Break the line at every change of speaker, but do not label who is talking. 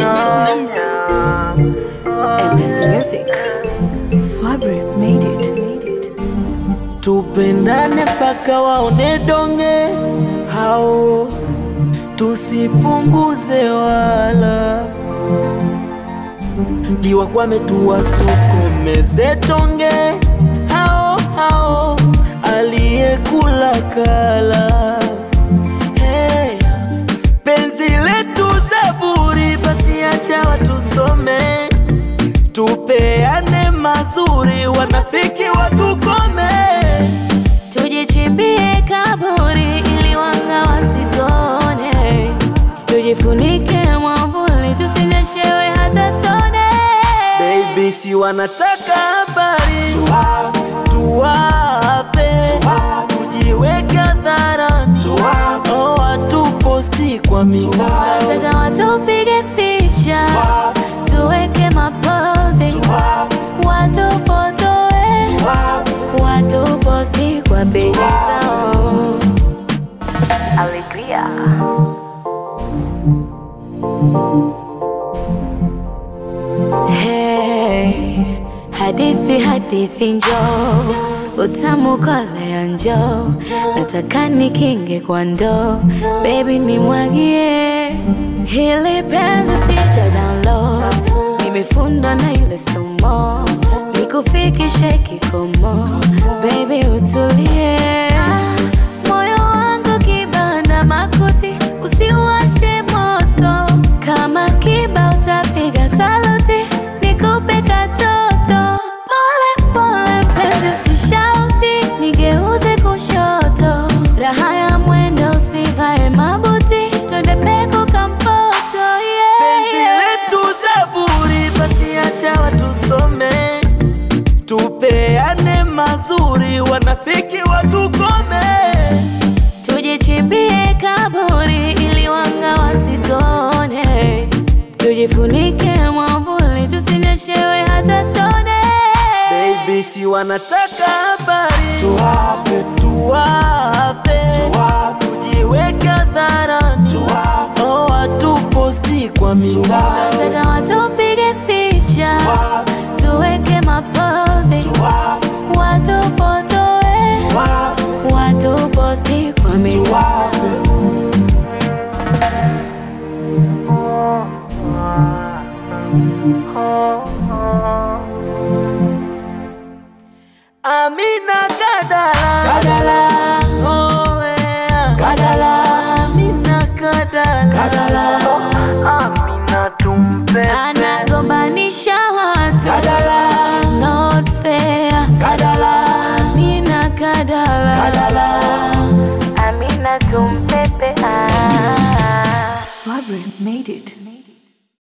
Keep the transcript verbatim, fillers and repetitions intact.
M S Music. Swabri made it. Made it.
Tupendane paka waone donge hao, tusipunguze wala liwa kwame tuwasukumeze tonge hao hao, aliyekula kala. Hey, penzi letu zaburi, basi acha watusome, tupeane mazuri, wanafiki watukome.
Tujichimbie kaburi ili wanga wasitone, tujifunike mwavuli tusinyeshewe hata tone.
Baby, si wanataka habari tuwape, tuwape, tujiweke hadharani, oh, watuposti kwa mitandao,
nataka watupige picha, tuweke mapozi, watufotoe, watuposti kwa peji zao. Alegria. Hey, hadithi hadithi njoo, utamu kolea njoo, nataka nikinge kwa ndoo, baby nimwagie hili penzi sija download, nimefundwa na yule somo, nikufikishe kikomo, baby utulie. Moyo wangu kibanda makuti, usiwashe moto, kama kiba utapiga saluti, nikupe katoto. Pole pole penzi usishauti, nigeuze kushoto, raha ya mwendo usivae mabuti, twende peko kampoto, yeah.
Penzi letu zaburi, basi acha watusome, tupeane mazuri, wanafiki watukome.
Tujichimbie kaburi ili wanga wasitone, tujifunike mwavuli tusinyeshewe hata tone.
Baby, si wanataka habari tuwape, tuwape, tujiweke hadharani, oh, watuposti kwa mitandao,
nataka watupige picha, tuweke mapozi, watufotoe, watuposti kwa mitandao.
Amina Kadala,
Kadala,
oh yeah,
Kadala,
Amina Kadala,
Kadala,
Amina tumpe,
anagombanisha watu,
Kadala,
she's not fair,
Kadala,
Amina Kadala,
Kadala,
Amina tumpepe. ah. Swabri made it.